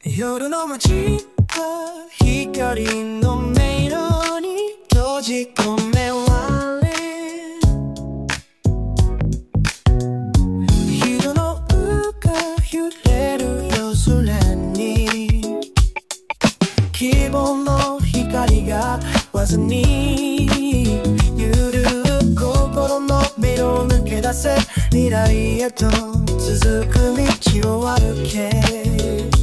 夜の街は光の迷路に閉じ込められ、人の羽が揺れる夜空に希望の光がわずに揺るぐ心の目を抜け出せ、未来へと続く道を歩け。